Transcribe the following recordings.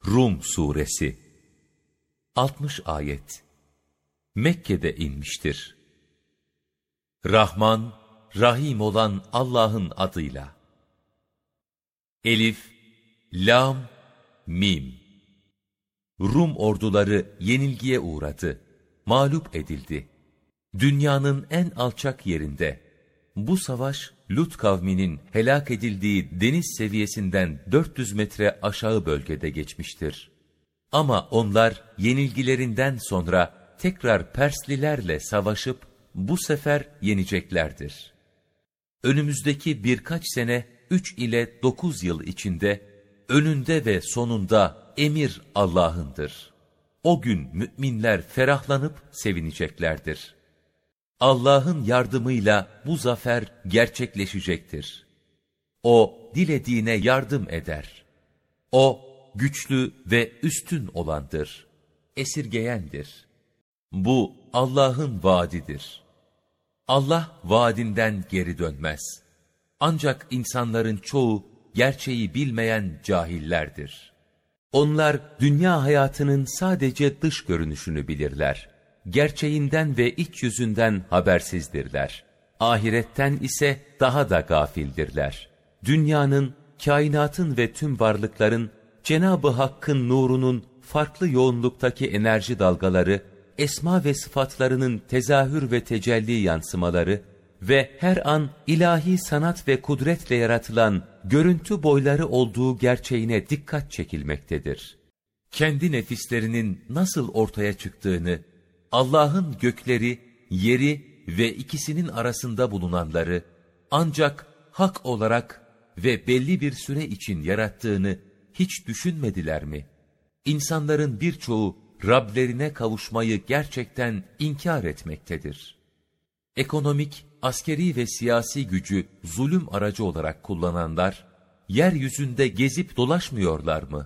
Rum Suresi 60 ayet Mekke'de inmiştir. Rahman, Rahim olan Allah'ın adıyla. Elif, Lam, Mim. Rum orduları yenilgiye uğradı, mağlup edildi. Dünyanın en alçak yerinde. Bu savaş, Lut kavminin helak edildiği deniz seviyesinden 400 metre aşağı bölgede geçmiştir. Ama onlar yenilgilerinden sonra tekrar Perslilerle savaşıp bu sefer yeneceklerdir. Önümüzdeki birkaç sene 3 ile 9 yıl içinde önünde ve sonunda emir Allah'ındır. O gün müminler ferahlanıp sevineceklerdir. Allah'ın yardımıyla bu zafer gerçekleşecektir. O dilediğine yardım eder. O güçlü ve üstün olandır. Esirgeyendir. Bu Allah'ın vaadidir. Allah vaadinden geri dönmez. Ancak insanların çoğu gerçeği bilmeyen cahillerdir. Onlar dünya hayatının sadece dış görünüşünü bilirler. Gerçeğinden ve iç yüzünden habersizdirler. Ahiretten ise daha da gafildirler. Dünyanın, kainatın ve tüm varlıkların Cenab-ı Hakk'ın nurunun farklı yoğunluktaki enerji dalgaları, esma ve sıfatlarının tezahür ve tecelli yansımaları ve her an ilahi sanat ve kudretle yaratılan görüntü boyları olduğu gerçeğine dikkat çekilmektedir. Kendi nefislerinin nasıl ortaya çıktığını, Allah'ın gökleri, yeri ve ikisinin arasında bulunanları ancak hak olarak ve belli bir süre için yarattığını hiç düşünmediler mi? İnsanların birçoğu Rablerine kavuşmayı gerçekten inkar etmektedir. Ekonomik, askeri ve siyasi gücü zulüm aracı olarak kullananlar, yeryüzünde gezip dolaşmıyorlar mı?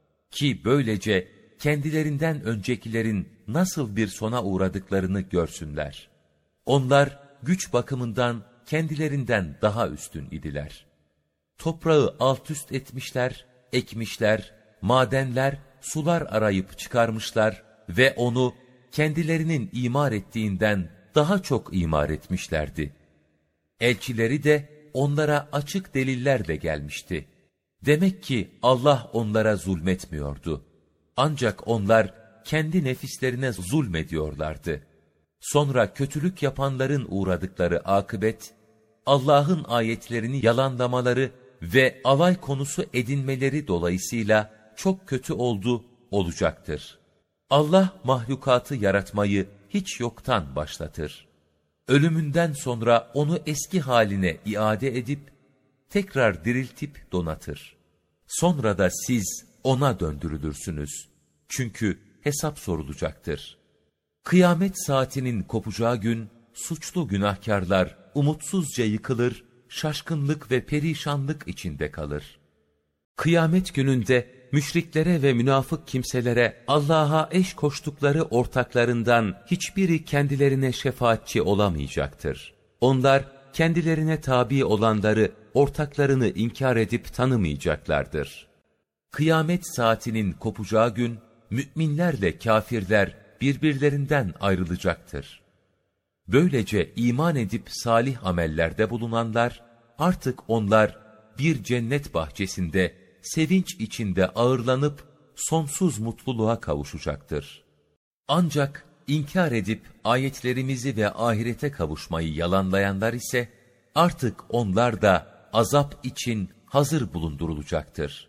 Ki böylece kendilerinden öncekilerin nasıl bir sona uğradıklarını görsünler. Onlar güç bakımından kendilerinden daha üstün idiler. Toprağı alt üst etmişler, ekmişler, madenler, sular arayıp çıkarmışlar ve onu kendilerinin imar ettiğinden daha çok imar etmişlerdi. Elçileri de onlara açık delillerle gelmişti. Demek ki Allah onlara zulmetmiyordu. Ancak onlar kendi nefislerine zulmediyorlardı. Sonra kötülük yapanların uğradıkları akıbet, Allah'ın ayetlerini yalanlamaları ve alay konusu edinmeleri dolayısıyla çok kötü olacaktır. Allah mahlukatı yaratmayı hiç yoktan başlatır. Ölümünden sonra onu eski haline iade edip, tekrar diriltip donatır. Sonra da siz ona döndürülürsünüz. Çünkü hesap sorulacaktır. Kıyamet saatinin kopacağı gün, suçlu günahkarlar umutsuzca yıkılır, şaşkınlık ve perişanlık içinde kalır. Kıyamet gününde müşriklere ve münafık kimselere Allah'a eş koştukları ortaklarından hiçbiri kendilerine şefaatçi olamayacaktır. Onlar kendilerine tabi olanları, ortaklarını inkar edip tanımayacaklardır. Kıyamet saatinin kopacağı gün, müminlerle kafirler birbirlerinden ayrılacaktır. Böylece iman edip salih amellerde bulunanlar, artık onlar bir cennet bahçesinde sevinç içinde ağırlanıp sonsuz mutluluğa kavuşacaktır. Ancak inkar edip ayetlerimizi ve ahirete kavuşmayı yalanlayanlar ise artık onlar da azap için hazır bulundurulacaktır.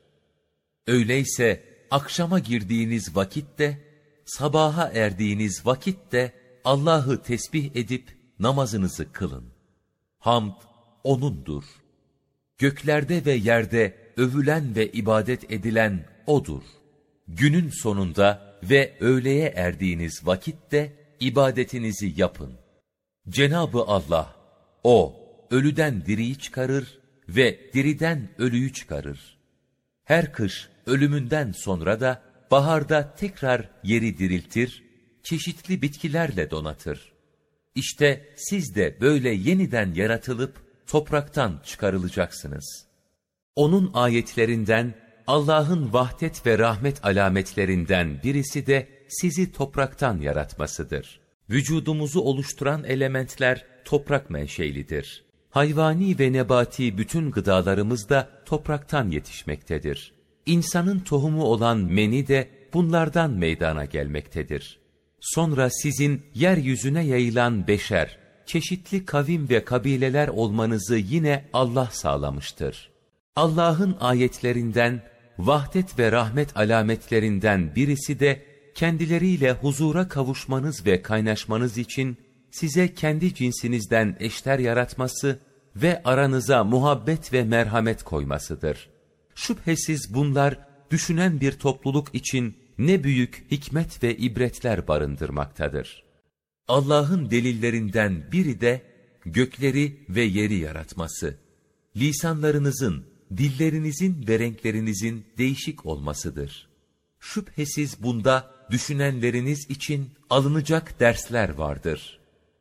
Öyleyse akşama girdiğiniz vakitte, sabaha erdiğiniz vakitte Allah'ı tesbih edip namazınızı kılın. Hamd O'nundur. Göklerde ve yerde övülen ve ibadet edilen O'dur. Günün sonunda ve öğleye erdiğiniz vakitte ibadetinizi yapın. Cenab-ı Allah, O, ölüden diriyi çıkarır ve diriden ölüyü çıkarır. Her kış ölümünden sonra da baharda tekrar yeri diriltir, çeşitli bitkilerle donatır. İşte siz de böyle yeniden yaratılıp topraktan çıkarılacaksınız. Onun ayetlerinden Allah'ın vahdet ve rahmet alametlerinden birisi de sizi topraktan yaratmasıdır. Vücudumuzu oluşturan elementler toprak menşelidir. Hayvani ve nebati bütün gıdalarımız da topraktan yetişmektedir. İnsanın tohumu olan meni de bunlardan meydana gelmektedir. Sonra sizin yeryüzüne yayılan beşer, çeşitli kavim ve kabileler olmanızı yine Allah sağlamıştır. Allah'ın ayetlerinden, vahdet ve rahmet alametlerinden birisi de kendileriyle huzura kavuşmanız ve kaynaşmanız için size kendi cinsinizden eşler yaratması ve aranıza muhabbet ve merhamet koymasıdır. Şüphesiz bunlar düşünen bir topluluk için ne büyük hikmet ve ibretler barındırmaktadır. Allah'ın delillerinden biri de gökleri ve yeri yaratması, lisanlarınızın, dillerinizin ve renklerinizin değişik olmasıdır. Şüphesiz bunda düşünenleriniz için alınacak dersler vardır.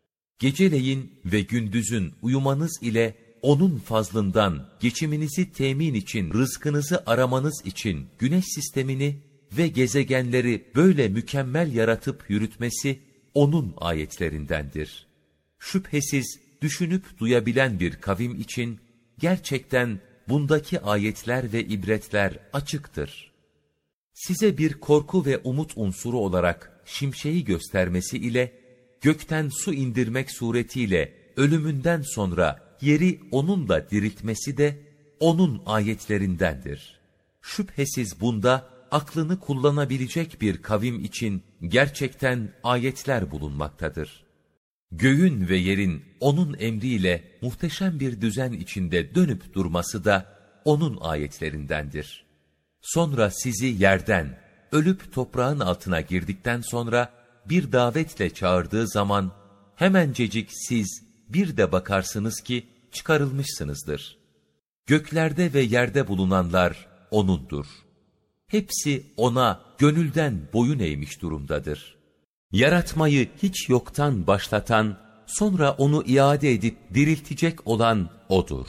Geceleyin ve gündüzün uyumanız ile onun fazlından geçiminizi temin için, rızkınızı aramanız için güneş sistemini ve gezegenleri böyle mükemmel yaratıp yürütmesi onun ayetlerindendir. Şüphesiz düşünüp duyabilen bir kavim için gerçekten bundaki ayetler ve ibretler açıktır. Size bir korku ve umut unsuru olarak şimşeği göstermesi ile gökten su indirmek suretiyle ölümünden sonra yeri onunla diriltmesi de onun ayetlerindendir. Şüphesiz bunda aklını kullanabilecek bir kavim için gerçekten ayetler bulunmaktadır. Göğün ve yerin onun emriyle muhteşem bir düzen içinde dönüp durması da onun ayetlerindendir. Sonra sizi yerden, ölüp toprağın altına girdikten sonra bir davetle çağırdığı zaman hemencecik siz bir de bakarsınız ki çıkarılmışsınızdır. Göklerde ve yerde bulunanlar O'nundur. Hepsi O'na gönülden boyun eğmiş durumdadır. Yaratmayı hiç yoktan başlatan, sonra onu iade edip diriltecek olan O'dur.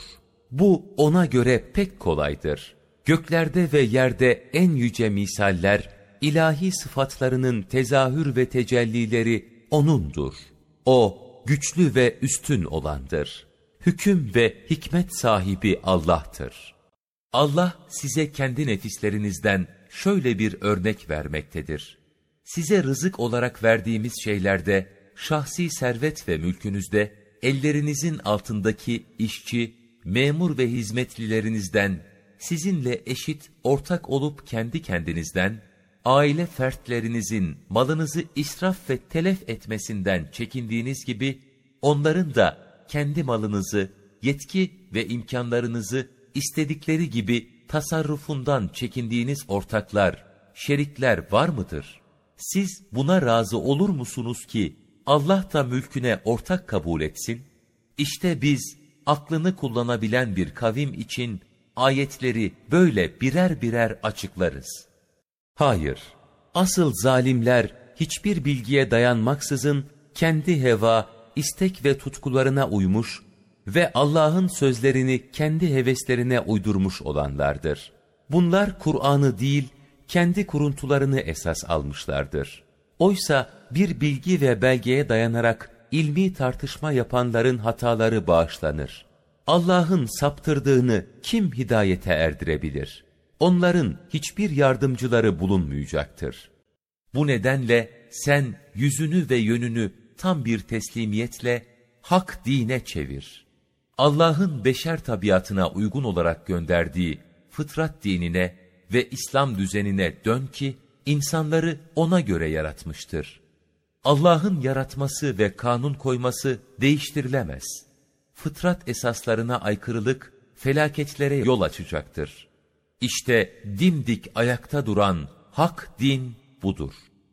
Bu O'na göre pek kolaydır. Göklerde ve yerde en yüce misaller, ilahi sıfatlarının tezahür ve tecellileri O'nundur. O, güçlü ve üstün olandır. Hüküm ve hikmet sahibi Allah'tır. Allah size kendi nefislerinizden şöyle bir örnek vermektedir. Size rızık olarak verdiğimiz şeylerde, şahsi servet ve mülkünüzde, ellerinizin altındaki işçi, memur ve hizmetlilerinizden, sizinle eşit, ortak olup kendi kendinizden, aile fertlerinizin malınızı israf ve telef etmesinden çekindiğiniz gibi, onların da kendi malınızı, yetki ve imkanlarınızı istedikleri gibi tasarrufundan çekindiğiniz ortaklar, şerikler var mıdır? Siz buna razı olur musunuz ki Allah da mülküne ortak kabul etsin? İşte biz aklını kullanabilen bir kavim için ayetleri böyle birer birer açıklarız. Hayır, asıl zalimler hiçbir bilgiye dayanmaksızın kendi heva, istek ve tutkularına uymuş ve Allah'ın sözlerini kendi heveslerine uydurmuş olanlardır. Bunlar Kur'an'ı değil, kendi kuruntularını esas almışlardır. Oysa bir bilgi ve belgeye dayanarak ilmi tartışma yapanların hataları bağışlanır. Allah'ın saptırdığını kim hidayete erdirebilir? Onların hiçbir yardımcıları bulunmayacaktır. Bu nedenle sen yüzünü ve yönünü tam bir teslimiyetle hak dine çevir. Allah'ın beşer tabiatına uygun olarak gönderdiği fıtrat dinine ve İslam düzenine dön ki insanları ona göre yaratmıştır. Allah'ın yaratması ve kanun koyması değiştirilemez. Fıtrat esaslarına aykırılık felaketlere yol açacaktır. İşte dimdik ayakta duran hak din budur.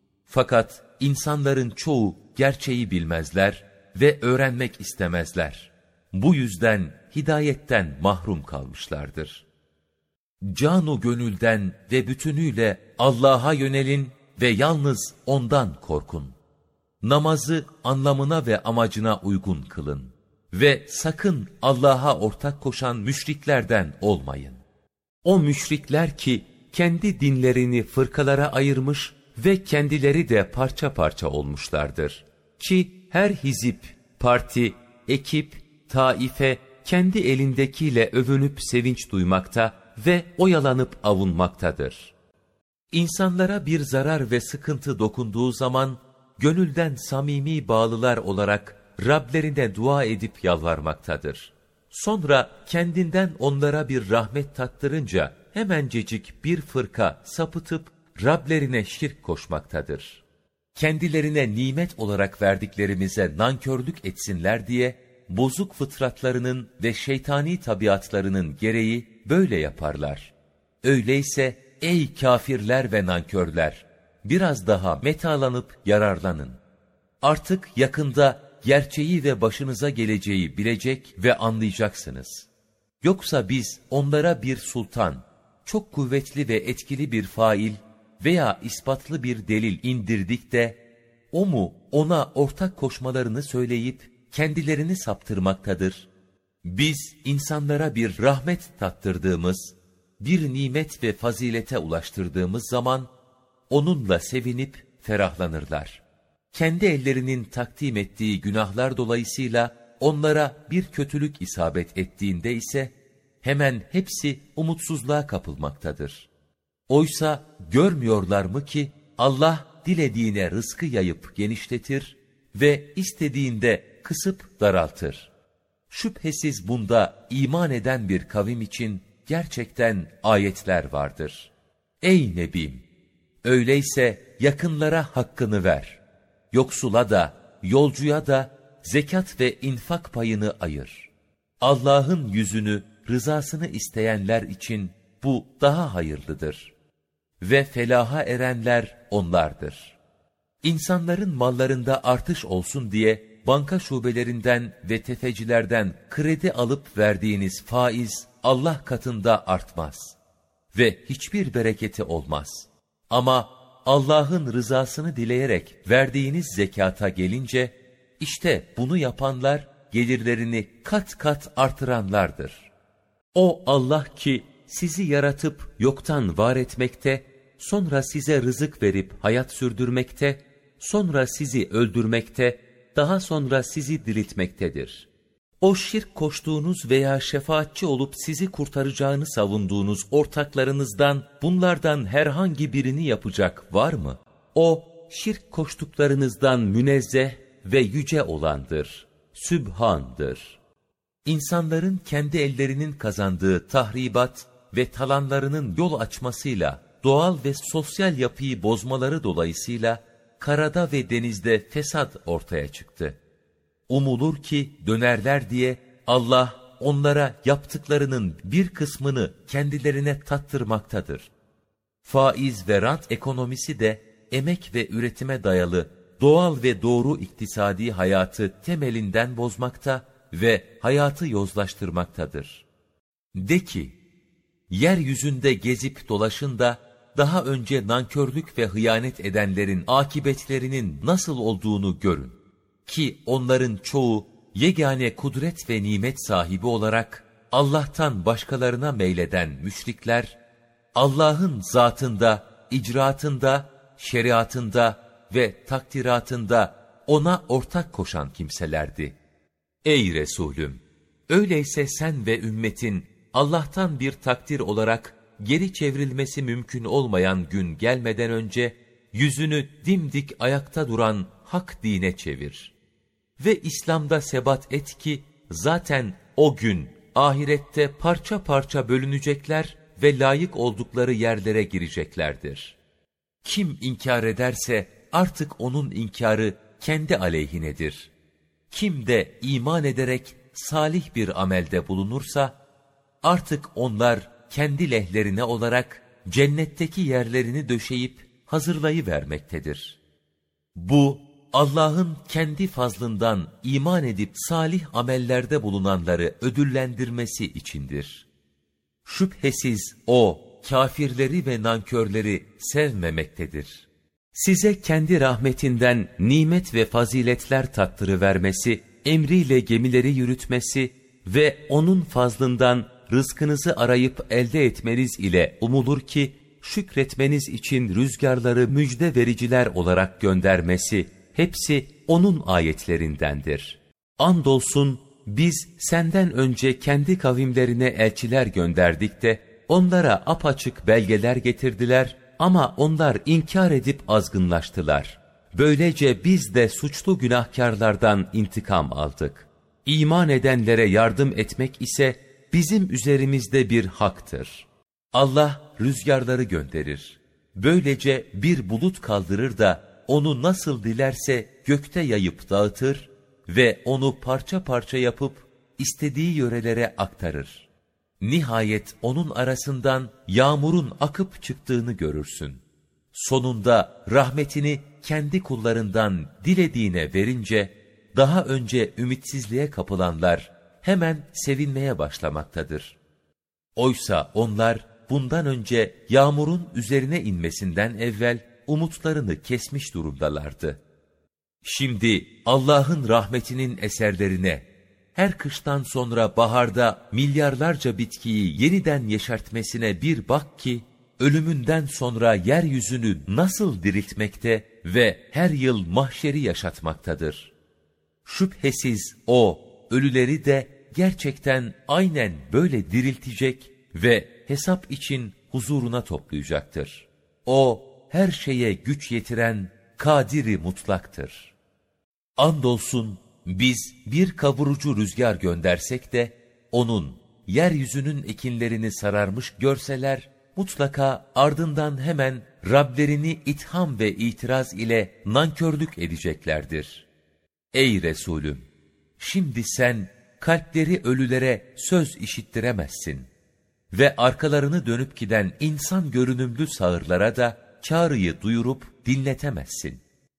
Fakat insanların çoğu gerçeği bilmezler ve öğrenmek istemezler. Bu yüzden hidayetten mahrum kalmışlardır. Canu gönülden ve bütünüyle Allah'a yönelin ve yalnız O'ndan korkun. Namazı anlamına ve amacına uygun kılın. Ve sakın Allah'a ortak koşan müşriklerden olmayın. O müşrikler ki kendi dinlerini fırkalara ayırmış ve kendileri de parça parça olmuşlardır. Ki her hizip, parti, ekip, taife kendi elindekiyle övünüp sevinç duymakta ve oyalanıp avunmaktadır. İnsanlara bir zarar ve sıkıntı dokunduğu zaman, gönülden samimi bağlılar olarak Rablerine dua edip yalvarmaktadır. Sonra kendinden onlara bir rahmet tattırınca, hemencecik bir fırka sapıtıp Rablerine şirk koşmaktadır. Kendilerine nimet olarak verdiklerimize nankörlük etsinler diye, bozuk fıtratlarının ve şeytani tabiatlarının gereği böyle yaparlar. Öyleyse ey kâfirler ve nankörler, biraz daha metalanıp yararlanın. Artık yakında gerçeği ve başınıza geleceği bilecek ve anlayacaksınız. Yoksa biz onlara bir sultan, çok kuvvetli ve etkili bir fail veya ispatlı bir delil indirdik de, o mu ona ortak koşmalarını söyleyip kendilerini saptırmaktadır. Biz insanlara bir rahmet tattırdığımız, bir nimet ve fazilete ulaştırdığımız zaman, onunla sevinip ferahlanırlar. Kendi ellerinin takdim ettiği günahlar dolayısıyla onlara bir kötülük isabet ettiğinde ise, hemen hepsi umutsuzluğa kapılmaktadır. Oysa görmüyorlar mı ki Allah dilediğine rızkı yayıp genişletir ve istediğinde kısıp daraltır. Şüphesiz bunda iman eden bir kavim için gerçekten ayetler vardır. Ey Nebim! Öyleyse yakınlara hakkını ver. Yoksula da, yolcuya da zekat ve infak payını ayır. Allah'ın yüzünü, rızasını isteyenler için bu daha hayırlıdır. Ve felaha erenler onlardır. İnsanların mallarında artış olsun diye, banka şubelerinden ve tefecilerden kredi alıp verdiğiniz faiz, Allah katında artmaz. Ve hiçbir bereketi olmaz. Ama Allah'ın rızasını dileyerek verdiğiniz zekata gelince, işte bunu yapanlar, gelirlerini kat kat artıranlardır. O Allah ki, sizi yaratıp yoktan var etmekte, sonra size rızık verip hayat sürdürmekte, sonra sizi öldürmekte, daha sonra sizi diriltmektedir. O şirk koştuğunuz veya şefaatçi olup sizi kurtaracağını savunduğunuz ortaklarınızdan, bunlardan herhangi birini yapacak var mı? O, şirk koştuklarınızdan münezzeh ve yüce olandır, Sübhan'dır. İnsanların kendi ellerinin kazandığı tahribat ve talanlarının yol açmasıyla, doğal ve sosyal yapıyı bozmaları dolayısıyla, karada ve denizde fesat ortaya çıktı. Umulur ki dönerler diye Allah onlara yaptıklarının bir kısmını kendilerine tattırmaktadır. Faiz ve rant ekonomisi de emek ve üretime dayalı doğal ve doğru iktisadi hayatı temelinden bozmakta ve hayatı yozlaştırmaktadır. De ki, yeryüzünde gezip dolaşın da daha önce nankörlük ve hıyanet edenlerin akıbetlerinin nasıl olduğunu görün. Ki onların çoğu yegane kudret ve nimet sahibi olarak Allah'tan başkalarına meyleden müşrikler, Allah'ın zatında, icraatında, şeriatında ve takdiratında ona ortak koşan kimselerdi. Ey Resulüm! Öyleyse sen ve ümmetin Allah'tan bir takdir olarak geri çevrilmesi mümkün olmayan gün gelmeden önce yüzünü dimdik ayakta duran hak dine çevir. Ve İslam'da sebat et ki zaten o gün ahirette parça parça bölünecekler ve layık oldukları yerlere gireceklerdir. Kim inkar ederse artık onun inkarı kendi aleyhinedir. Kim de iman ederek salih bir amelde bulunursa artık onlar kendi lehlerine olarak cennetteki yerlerini döşeyip hazırlayıvermektedir. Bu Allah'ın kendi fazlından iman edip salih amellerde bulunanları ödüllendirmesi içindir. Şüphesiz O, kâfirleri ve nankörleri sevmemektedir. Size kendi rahmetinden nimet ve faziletler tattırıvermesi, emriyle gemileri yürütmesi ve O'nun fazlından rızkınızı arayıp elde etmeniz ile umulur ki, şükretmeniz için rüzgarları müjde vericiler olarak göndermesi, hepsi onun ayetlerindendir. Andolsun biz senden önce kendi kavimlerine elçiler gönderdik de, onlara apaçık belgeler getirdiler ama onlar inkar edip azgınlaştılar. Böylece biz de suçlu günahkarlardan intikam aldık. İman edenlere yardım etmek ise bizim üzerimizde bir haktır. Allah rüzgarları gönderir. Böylece bir bulut kaldırır da onu nasıl dilerse gökte yayıp dağıtır ve onu parça parça yapıp istediği yörelere aktarır. Nihayet onun arasından yağmurun akıp çıktığını görürsün. Sonunda rahmetini kendi kullarından dilediğine verince, daha önce ümitsizliğe kapılanlar hemen sevinmeye başlamaktadır. Oysa onlar bundan önce yağmurun üzerine inmesinden evvel umutlarını kesmiş durumdalardı. Şimdi Allah'ın rahmetinin eserlerine, her kıştan sonra baharda milyarlarca bitkiyi yeniden yeşertmesine bir bak ki, ölümünden sonra yeryüzünü nasıl diriltmekte ve her yıl mahşeri yaşatmaktadır. Şüphesiz O, ölüleri de gerçekten aynen böyle diriltecek ve hesap için huzuruna toplayacaktır. O, her şeye güç yetiren, kadiri mutlaktır. Andolsun biz bir kavurucu rüzgar göndersek de, onun yeryüzünün ekinlerini sararmış görseler, mutlaka ardından hemen Rablerini itham ve itiraz ile nankörlük edeceklerdir. Ey Resulüm! Şimdi sen kalpleri ölülere söz işittiremezsin ve arkalarını dönüp giden insan görünümlü sağırlara da çağrıyı duyurup dinletemezsin.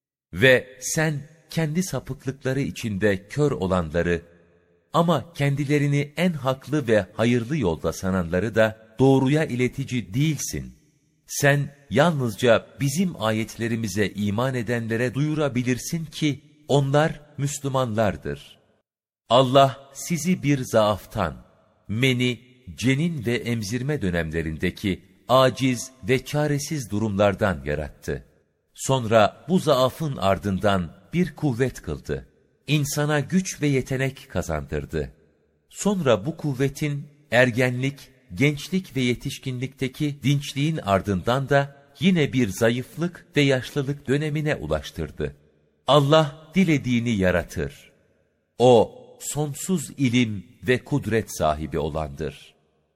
Ve sen kendi sapıklıkları içinde kör olanları ama kendilerini en haklı ve hayırlı yolda sananları da doğruya iletici değilsin. Sen yalnızca bizim ayetlerimize iman edenlere duyurabilirsin ki onlar Müslümanlardır. Allah sizi bir zaaftan, meni, cenin ve emzirme dönemlerindeki aciz ve çaresiz durumlardan yarattı. Sonra bu zaafın ardından bir kuvvet kıldı. İnsana güç ve yetenek kazandırdı. Sonra bu kuvvetin ergenlik, gençlik ve yetişkinlikteki dinçliğin ardından da yine bir zayıflık ve yaşlılık dönemine ulaştırdı. Allah dilediğini yaratır. O, sonsuz ilim ve kudret sahibi olandır.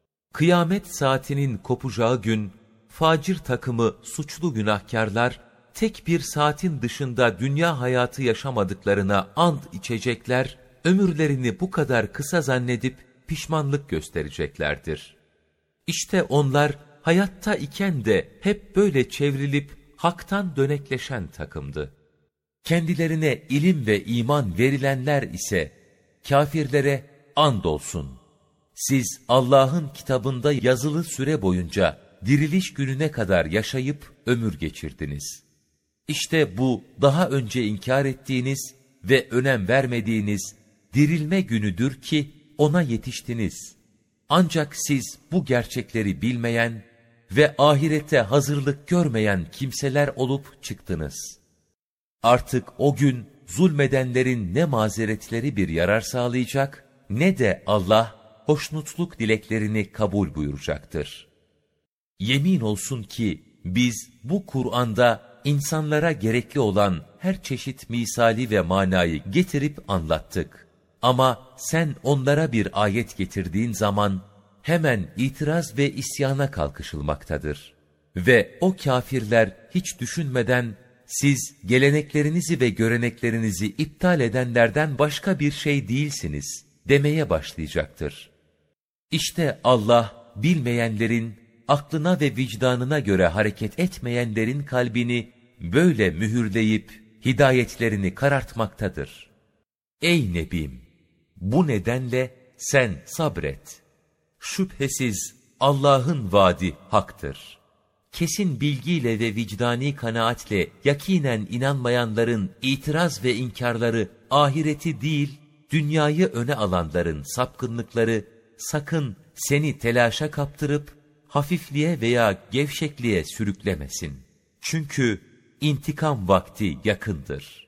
Kıyamet saatinin kopacağı gün, facir takımı suçlu günahkarlar, tek bir saatin dışında dünya hayatı yaşamadıklarına ant içecekler, ömürlerini bu kadar kısa zannedip pişmanlık göstereceklerdir. İşte onlar hayatta iken de hep böyle çevrilip haktan dönekleşen takımdı. Kendilerine ilim ve iman verilenler ise kâfirlere andolsun. Siz Allah'ın kitabında yazılı süre boyunca diriliş gününe kadar yaşayıp ömür geçirdiniz. İşte bu daha önce inkar ettiğiniz ve önem vermediğiniz dirilme günüdür ki ona yetiştiniz. Ancak siz bu gerçekleri bilmeyen ve ahirete hazırlık görmeyen kimseler olup çıktınız. Artık o gün zulmedenlerin ne mazeretleri bir yarar sağlayacak ne de Allah hoşnutluk dileklerini kabul buyuracaktır. Yemin olsun ki biz bu Kur'an'da insanlara gerekli olan her çeşit misali ve manayı getirip anlattık. Ama sen onlara bir ayet getirdiğin zaman hemen itiraz ve isyana kalkışılmaktadır. Ve o kâfirler hiç düşünmeden siz geleneklerinizi ve göreneklerinizi iptal edenlerden başka bir şey değilsiniz demeye başlayacaktır. İşte Allah bilmeyenlerin, aklına ve vicdanına göre hareket etmeyenlerin kalbini böyle mühürleyip hidayetlerini karartmaktadır. Ey Nebim! Bu nedenle sen sabret. Şüphesiz Allah'ın vaadi haktır. Kesin bilgiyle ve vicdani kanaatle yakinen inanmayanların itiraz ve inkarları ahireti değil, dünyayı öne alanların sapkınlıkları sakın seni telaşa kaptırıp hafifliğe veya gevşekliğe sürüklemesin. Çünkü intikam vakti yakındır.